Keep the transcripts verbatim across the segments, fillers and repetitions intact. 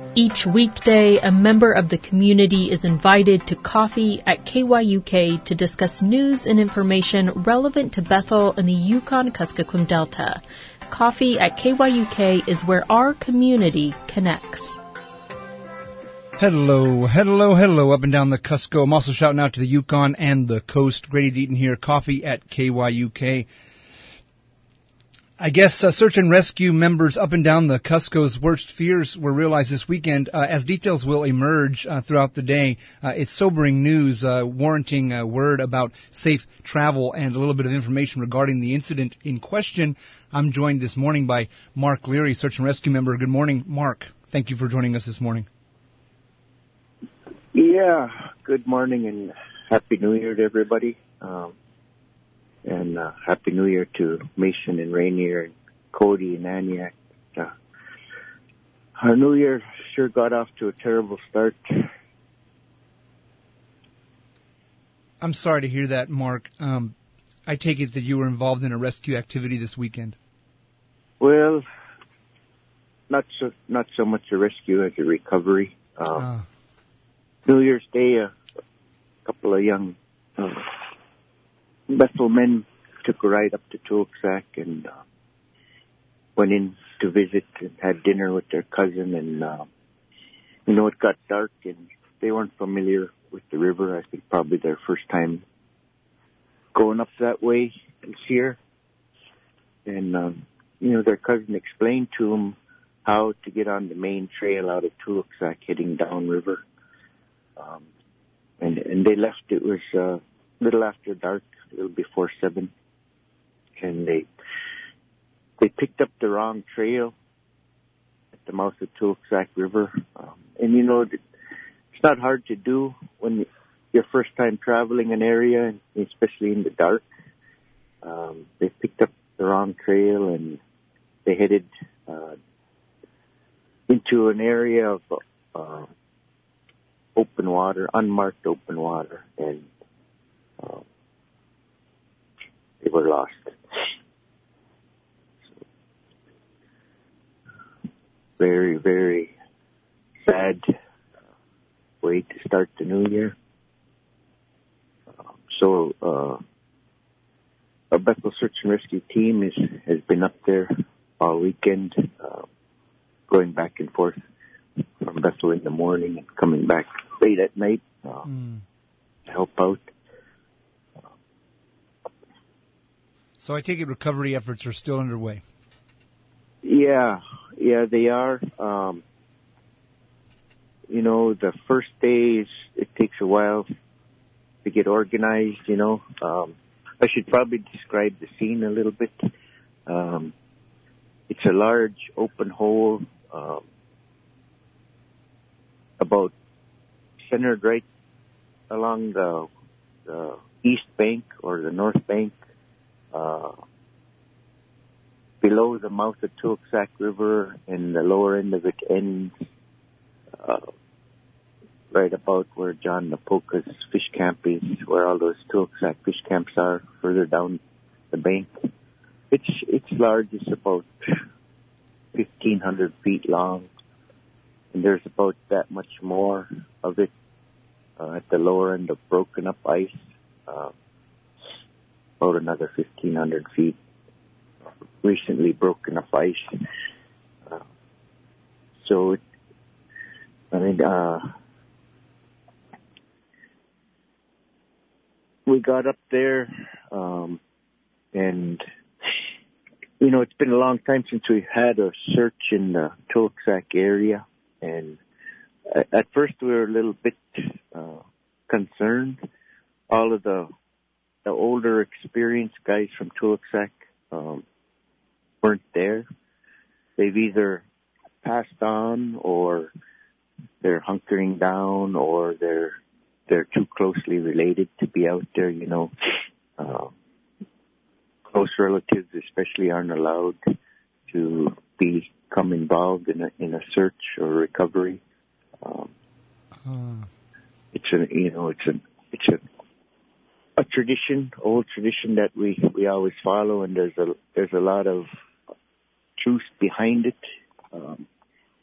Each weekday, a member of the community is invited to coffee at K Y U K to discuss news and information relevant to Bethel and the Yukon-Kuskokwim Delta. Coffee at K Y U K is where our community connects. Hello, hello, hello, up and down the Cusco. I'm also shouting out to the Yukon and the coast. Grady Deaton here, coffee at K Y U K. I guess uh, search and rescue members up and down the Cusco's worst fears were realized this weekend. Uh, as details will emerge uh, throughout the day, uh, it's sobering news uh, warranting a word about safe travel and a little bit of information regarding the incident in question. I'm joined this morning by Mark Leary, search and rescue member. Good morning, Mark. Thank you for joining us this morning. Yeah, good morning and Happy New Year to everybody. Um, and uh, Happy New Year to Mason and Rainier and Cody and Aniak. Uh, our New Year sure got off to a terrible start. I'm sorry to hear that, Mark. Um, I take it that you were involved in a rescue activity this weekend. Well, not so not so much a rescue as a recovery. Um, uh. New Year's Day, a couple of young uh, Bethel men took a ride up to Tuaksak and uh, went in to visit and had dinner with their cousin. And, uh, you know, it got dark and they weren't familiar with the river. I think probably their first time going up that way this year. And, um, you know, their cousin explained to them how to get on the main trail out of Tuaksak heading downriver. Um, and, and they left, it was a uh, little after dark, a little before seven. And they, they picked up the wrong trail at the mouth of Tuaksak River. Um, and you know, it's not hard to do when you're first time traveling an area, especially in the dark. Um, they picked up the wrong trail and they headed, uh, into an area of, uh, open water, unmarked open water, and uh, they were lost. So, very, very sad way to start the new year. Uh, so, uh, our Bethel Search and Rescue team is, has been up there all weekend, uh, going back and forth from Bethel in the morning and coming back late at night uh, mm. to help out. So I take it recovery efforts are still underway. Yeah, yeah, they are. Um, you know, the first days, it takes a while to get organized, you know. Um, I should probably describe the scene a little bit. Um, it's a large open hole, um, about centered right along the, the east bank or the north bank, uh, below the mouth of Tuaksak River, and the lower end of it ends uh, right about where John Napoka's fish camp is, where all those Tuaksak fish camps are, further down the bank. It's it's large. It's about fifteen hundred feet long. And there's about that much more of it uh, at the lower end of broken up ice, uh, about another fifteen hundred feet, recently broken up ice. Uh, so, it, I mean, uh, we got up there, um, and, you know, it's been a long time since we had a search in the Tuaksak area. And at first we were a little bit uh, concerned. All of the the older, experienced guys from Tuaksak um, weren't there. They've either passed on, or they're hunkering down, or they're they're too closely related to be out there. You know, uh, close relatives especially aren't allowed to be. Come involved in a in a search or recovery. Um, uh. It's a you know it's a it's a a tradition, old tradition that we we always follow, and there's a there's a lot of truth behind it. Um,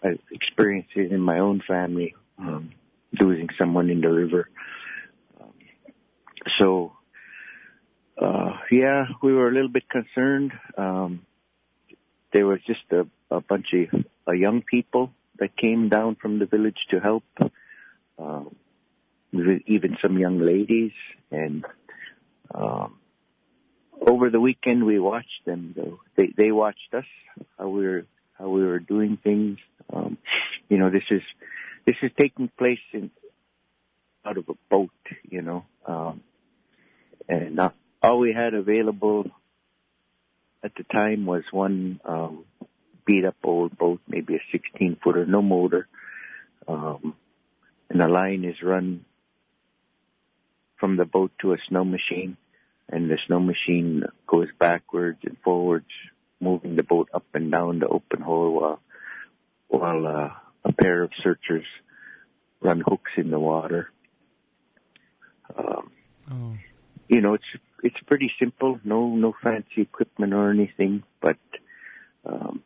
I've experienced it in my own family, um, losing someone in the river. Um, so, uh, yeah, we were a little bit concerned. Um, there was just a, a bunch of uh, young people that came down from the village to help, um, even some young ladies. And um, over the weekend, we watched them. Though. They they watched us, how we were how we were doing things. Um, you know, this is this is taking place in out of a boat. You know, um, and uh, all we had available at the time was one um, beat up old boat, maybe a sixteen footer, no motor, um, and the line is run from the boat to a snow machine, and the snow machine goes backwards and forwards, moving the boat up and down the open hole while while uh, a pair of searchers run hooks in the water. Um, oh. You know, it's it's pretty simple, no no fancy equipment or anything, but um,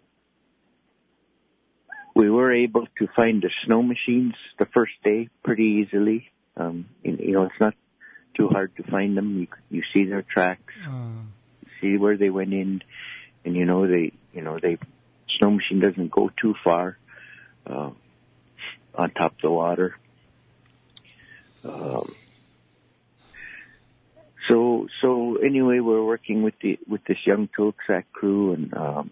we were able to find the snow machines the first day pretty easily. Um, you know, it's not too hard to find them. You you see their tracks, uh. see where they went in, and you know they you know they snow machine doesn't go too far uh, on top of the water. Um, so so anyway, we're working with the with this young Tulksak crew, and um,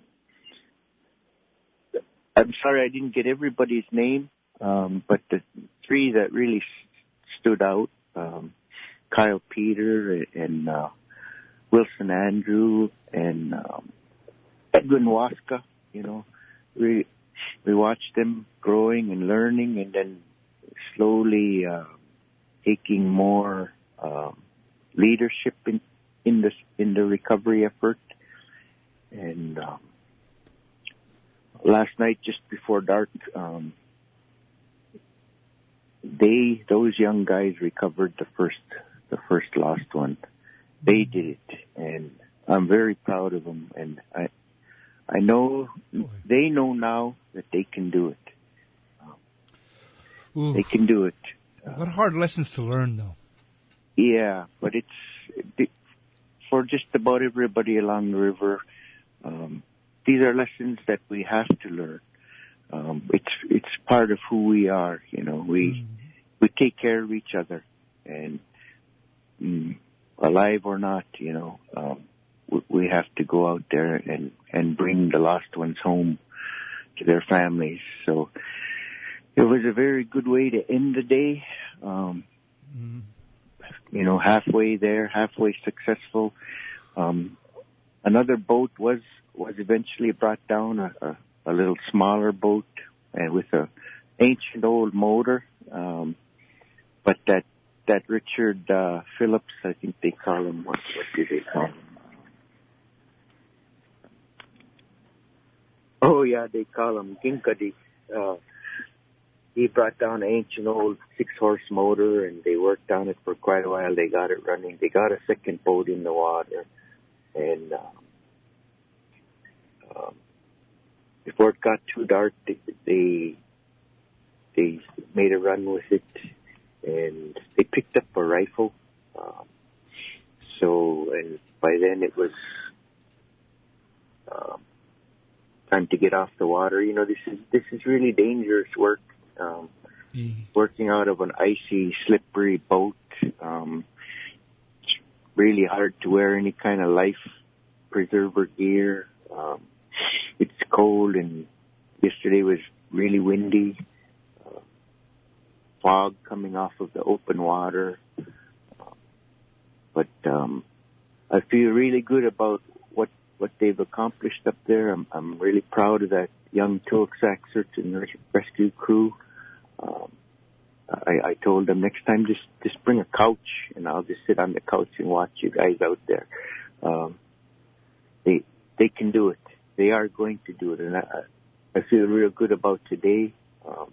I'm sorry I didn't get everybody's name, um, but the three that really s- stood out. Um, Kyle Peter and uh, Wilson Andrew and um, Edwin Waska, you know, we we watched them growing and learning, and then slowly uh, taking more uh, leadership in in the in the recovery effort. And um, last night, just before dark, um, they those young guys recovered the first. The first lost one. They did it, and I'm very proud of them. And I, I know Boy. They know now that they can do it. Um, they can do it. Uh, what hard lessons to learn, though. Yeah, but it's it, for just about everybody along the river. Um, these are lessons that we have to learn. Um, it's it's part of who we are. You know, we mm. we take care of each other, and Mm, alive or not, you know, um, we, we have to go out there and, and bring the lost ones home to their families. So it was a very good way to end the day. Um, mm. You know, halfway there, halfway successful. Um, another boat was, was eventually brought down, a, a, a little smaller boat and with a ancient old motor. Um, but that That Richard uh, Phillips, I think they call him, what, what do they call him? Oh, yeah, they call him Ginkadi. Uh, he brought down an ancient old six-horse motor, and they worked on it for quite a while. They got it running. They got a second boat in the water. And um, um, before it got too dark, they, they, they made a run with it. And they picked up a rifle. Um, so, and by then it was um, time to get off the water. You know, this is this is really dangerous work. Um, mm. Working out of an icy, slippery boat. Um, it's really hard to wear any kind of life preserver gear. Um, it's cold, and yesterday was really windy. Fog coming off of the open water. But um, I feel really good about what, what they've accomplished up there. I'm, I'm really proud of that young Tulksak search and rescue crew. Um, I, I told them next time just, just bring a couch, and I'll just sit on the couch and watch you guys out there. Um, they they can do it. They are going to do it, and I, I feel real good about today. Um,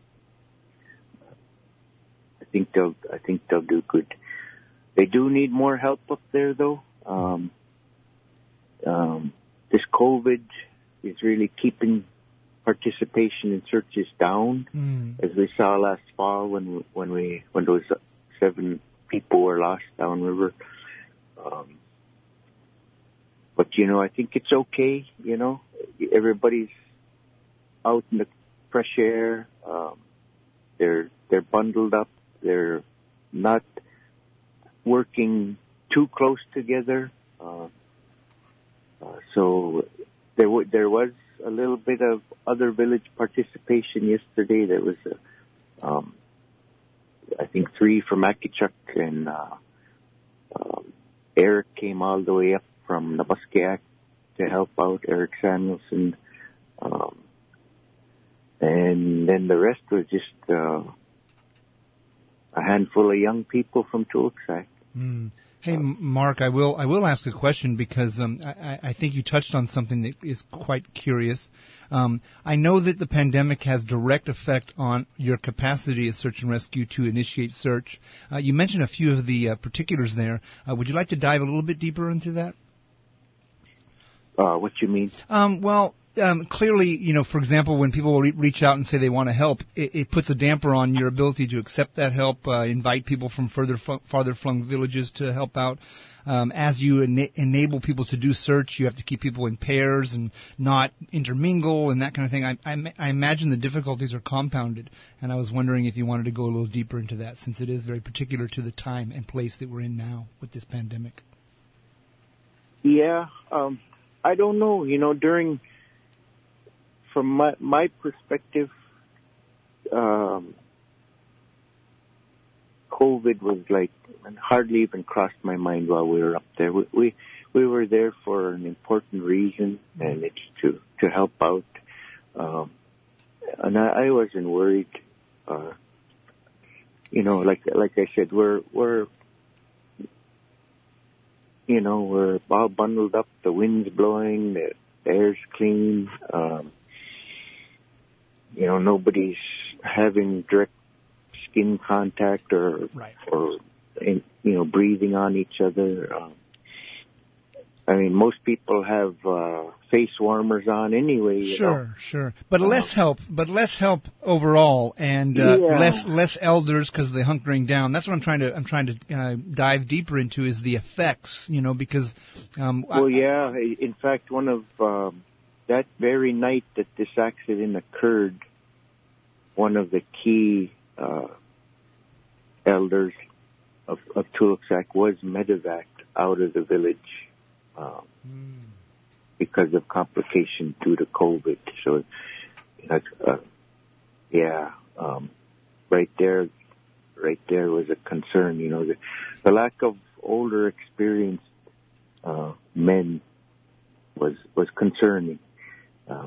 I think they'll. I think they'll do good. They do need more help up there, though. Um, um, this COVID is really keeping participation in search is down, mm. as we saw last fall when when we when those seven people were lost downriver. Um, but you know, I think it's okay. You know, everybody's out in the fresh air. Um, they're they're bundled up. They're not working too close together. Uh, uh, so there w- there was a little bit of other village participation yesterday. There was, a, um, I think, three from Akichuk, and uh, um, Eric came all the way up from Nabaskiak to help out, Eric Samuelson. Um, and then the rest was just uh, a handful of young people from Tuaksak. Mm. Hey, Mark, I will I will ask a question because um, I, I think you touched on something that is quite curious. Um, I know that the pandemic has direct effect on your capacity as search and rescue to initiate search. Uh, you mentioned a few of the uh, particulars there. Uh, would you like to dive a little bit deeper into that? Uh, what you mean? Um, well, Um, clearly, you know, for example, when people re- reach out and say they want to help, it, it puts a damper on your ability to accept that help, uh, invite people from further f- farther flung villages to help out. Um, as you ena- enable people to do search, you have to keep people in pairs and not intermingle and that kind of thing. I, I, I imagine the difficulties are compounded, and I was wondering if you wanted to go a little deeper into that, since it is very particular to the time and place that we're in now with this pandemic. Yeah, um, I don't know. You know, during... From my, my perspective, um, COVID was like, hardly even crossed my mind while we were up there. We, we, we were there for an important reason, and it's to, to help out. Um, and I, I wasn't worried. Uh, you know, like, like I said, we're, we're, you know, we're all bundled up. The wind's blowing, the air's clean. Um, You know, nobody's having direct skin contact or, right. or you know, breathing on each other. Um, I mean, most people have uh, face warmers on anyway. You sure, know? sure, but um, less help, but less help overall, and uh, yeah. less less elders because they're hunkering down. That's what I'm trying to I'm trying to uh, dive deeper into is the effects. You know, because um, well, I, yeah. In fact, one of um, that very night that this accident occurred, one of the key uh, elders of, of Tuaksak was medevaced out of the village um, mm. because of complications due to COVID. So, uh, yeah, um, right there, right there was a concern. You know, the, the lack of older, experienced uh, men was was concerning. Uh,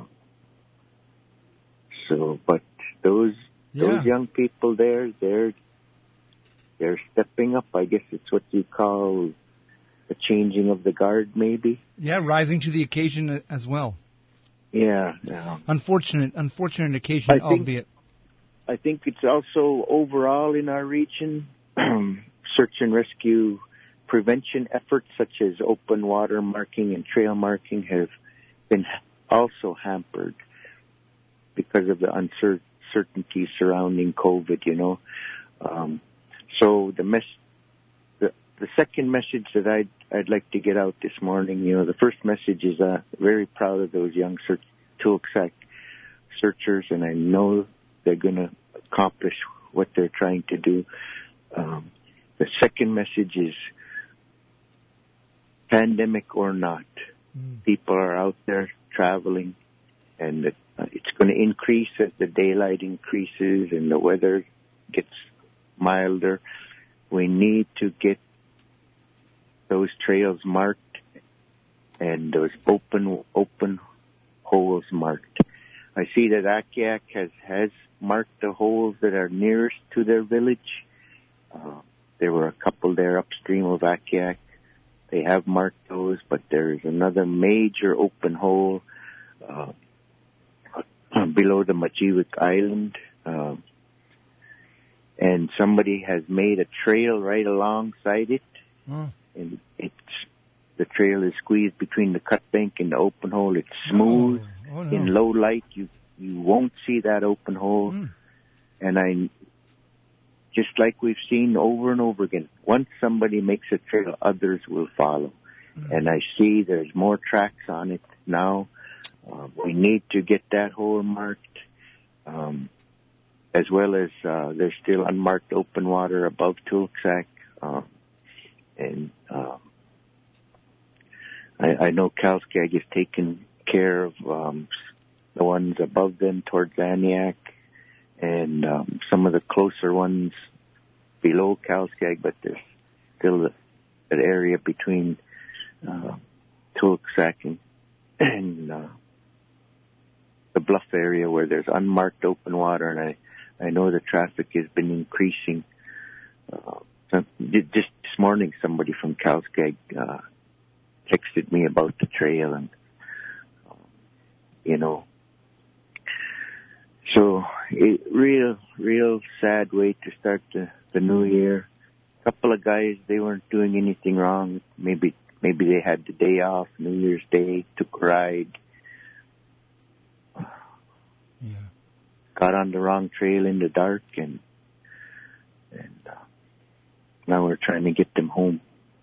so, but those yeah. those young people there, they're they're stepping up. I guess it's what you call the changing of the guard, maybe. Yeah, rising to the occasion as well. Yeah. yeah. Unfortunate, unfortunate occasion, I think, albeit. I think it's also overall in our region, search and rescue prevention efforts such as open water marking and trail marking have been also hampered because of the uncertainty surrounding COVID, you know. Um, so the, mes- the the second message that I'd, I'd like to get out this morning, you know, the first message is uh, very proud of those young search, Tuaksak searchers, and I know they're going to accomplish what they're trying to do. Um, the second message is pandemic or not, mm. people are out there traveling, and it, uh, it's going to increase as the daylight increases and the weather gets milder. We need to get those trails marked and those open open holes marked. I see that Akiak has, has marked the holes that are nearest to their village. Uh, there were a couple there upstream of Akiak. They have marked those, but there is another major open hole uh, below the Majiwik Island. Uh, and somebody has made a trail right alongside it. Mm. And it's the trail is squeezed between the cut bank and the open hole. It's smooth. Oh, oh no. In low light, you you won't see that open hole. Mm. And I, just like we've seen over and over again, once somebody makes a trail, others will follow. Mm. And I see there's more tracks on it now. Uh, we need to get that hole marked, um, as well as uh, there's still unmarked open water above Tulksack. Uh, and uh, I, I know Calskag is taking care of um, the ones above them towards Aniak, and um, some of the closer ones below Calskag, but there's still that area between uh, Tulksack and, and uh, the bluff area where there's unmarked open water, and I, I know the traffic has been increasing. Uh, just this morning, somebody from Calskag uh, texted me about the trail, and um, you know, so it, real, real sad way to start the, the new year. A couple of guys, they weren't doing anything wrong. Maybe, maybe they had the day off, New Year's Day, took a ride. Yeah. Got on the wrong trail in the dark, and and uh, now we're trying to get them home.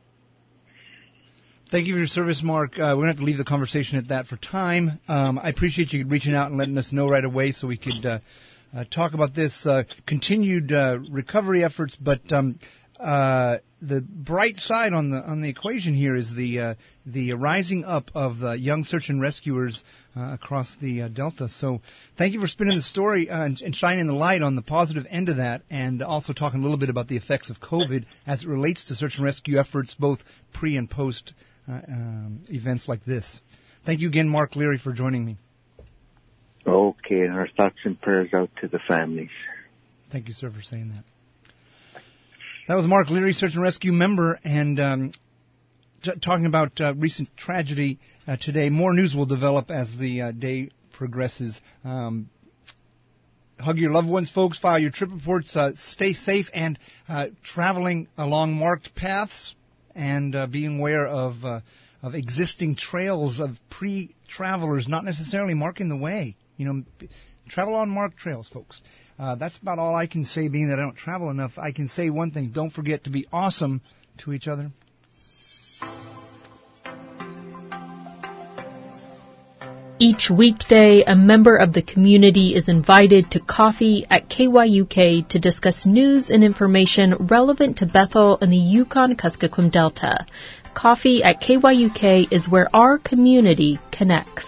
Thank you for your service, Mark. Uh, we're going to have to leave the conversation at that for time. Um, I appreciate you reaching out and letting us know right away so we could uh, uh, talk about this uh, continued uh, recovery efforts. But um, uh, the bright side on the on the equation here is the uh, the rising up of uh, young search and rescuers uh, across the uh, Delta. So thank you for spinning the story uh, and, and shining the light on the positive end of that, and also talking a little bit about the effects of COVID as it relates to search and rescue efforts, both pre and post uh, um, events like this. Thank you again, Mark Leary, for joining me. Okay, and our thoughts and prayers out to the families. Thank you, sir, for saying that. That was Mark Leary, Search and Rescue member, and um, t- talking about uh, recent tragedy uh, today. More news will develop as the uh, day progresses. Um, hug your loved ones, folks. File your trip reports. Uh, stay safe and uh, traveling along marked paths, and uh, being aware of uh, of existing trails of pre-travelers, not necessarily marking the way. You know, travel on marked trails, folks. Uh, that's about all I can say, being that I don't travel enough. I can say one thing: don't forget to be awesome to each other. Each weekday, a member of the community is invited to coffee at K Y U K to discuss news and information relevant to Bethel and the Yukon-Kuskokwim Delta. Coffee at K Y U K is where our community connects.